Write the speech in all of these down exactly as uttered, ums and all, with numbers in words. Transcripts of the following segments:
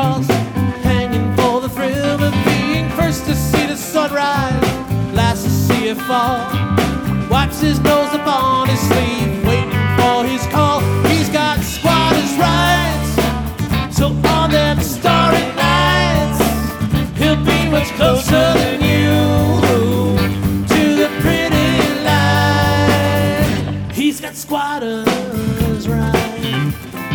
cross, hanging for the thrill of being first to see the sunrise, last to see it fall. Wipes his nose upon his sleeve, waiting for his call. He's got squatters' rights, so on them starry nights, he'll be much closer than you to the pretty light. He's got squatters' rights.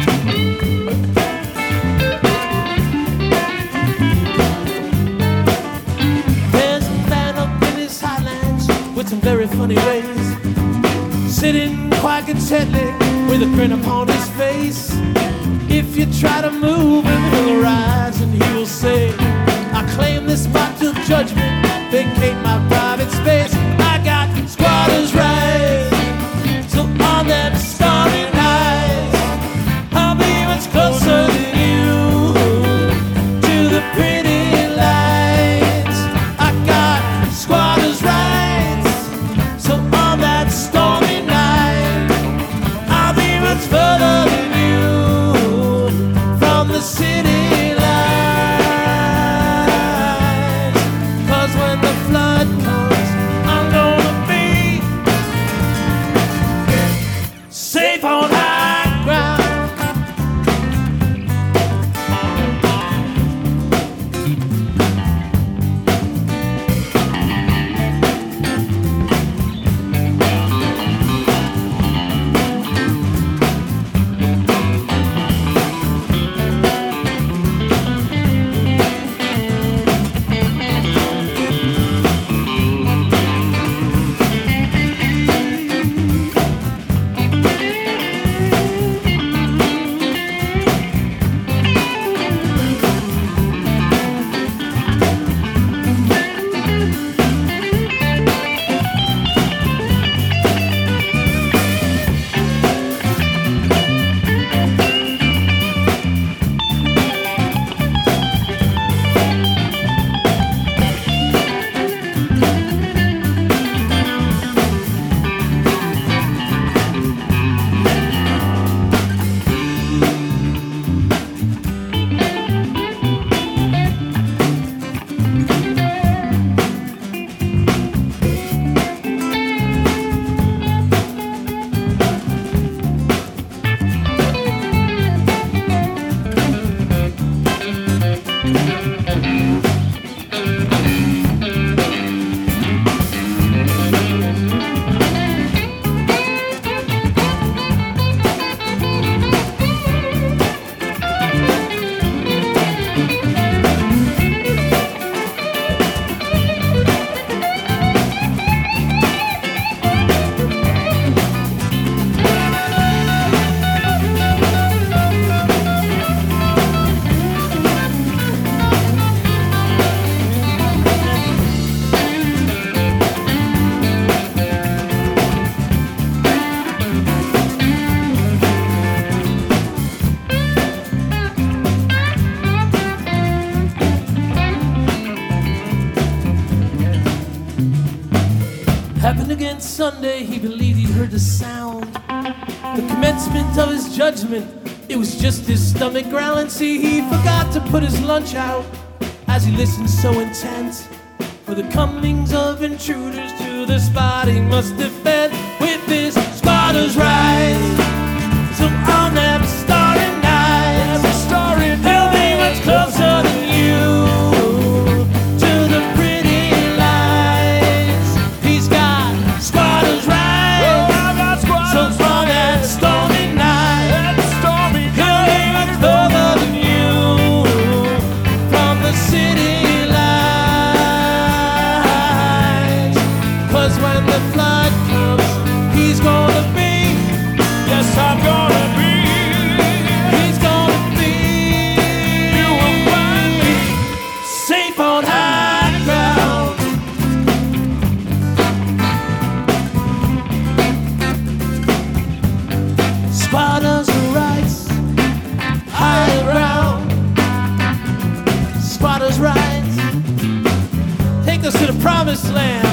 There's a man up in his highlands with some very funny ways, sitting quite contently with a grin upon his face. If you try to move him, he'll arise and he will say, I claim this spot till judgment, vacate my private space. I got squatters' rights, so on them starry nights, I'll be much closer than you to the pretty lights. I got squatters' rights, so on that stormy night, I'll be much further than you from the city lights. 'Cause when the flood comes, I'm gonna be safe on high ground. Happened again Sunday, he believed he heard the sound. The commencement of his judgment, it was just his stomach growling. See, he forgot to put his lunch out as he listened so intent for the comings of intruders to the spot he must defend with his squatters' rights. So on them starry nights, he'll be much closer than you to the pretty lights. He's got squatters' rights, so on that stormy night, he'll be much further than you from the city lights. 'Cause when the flood comes, he's gonna be, yes, I'm gonna be, he's gonna be, you will find me safe on high ground. Squatters' rights, high ground. Squatters' rights, take us to the promised land.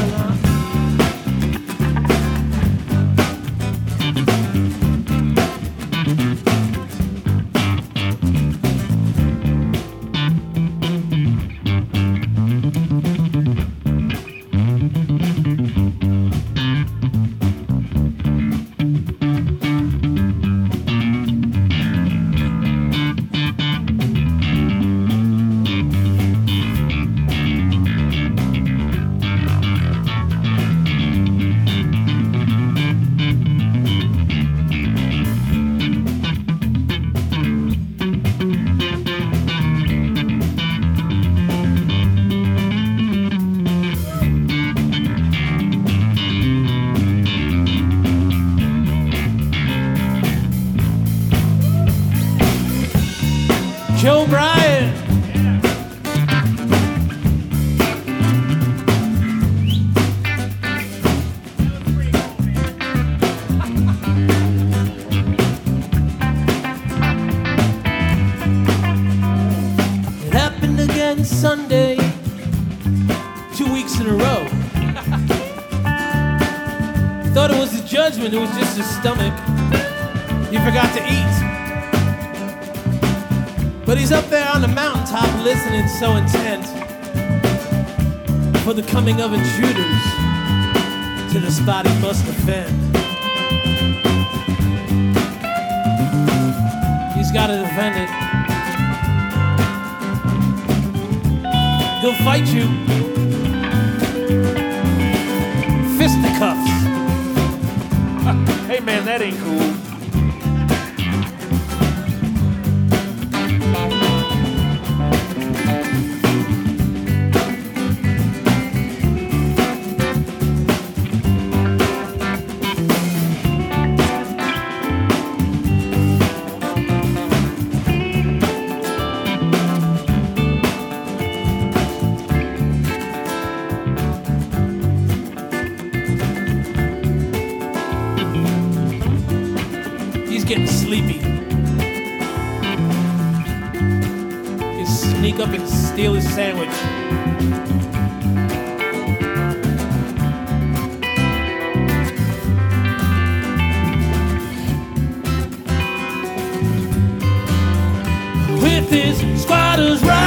it. It happened again Sunday, two weeks in a row. Thought it was the judgment, it was just his stomach. He forgot to eat. But he's up there on the mountaintop listening so intent for the coming of intruders to the spot he must defend. He's gotta defend it. He'll fight you. Fisticuffs. Hey man, that ain't cool. Getting sleepy. You sneak up and steal his sandwich. With his squatter's right.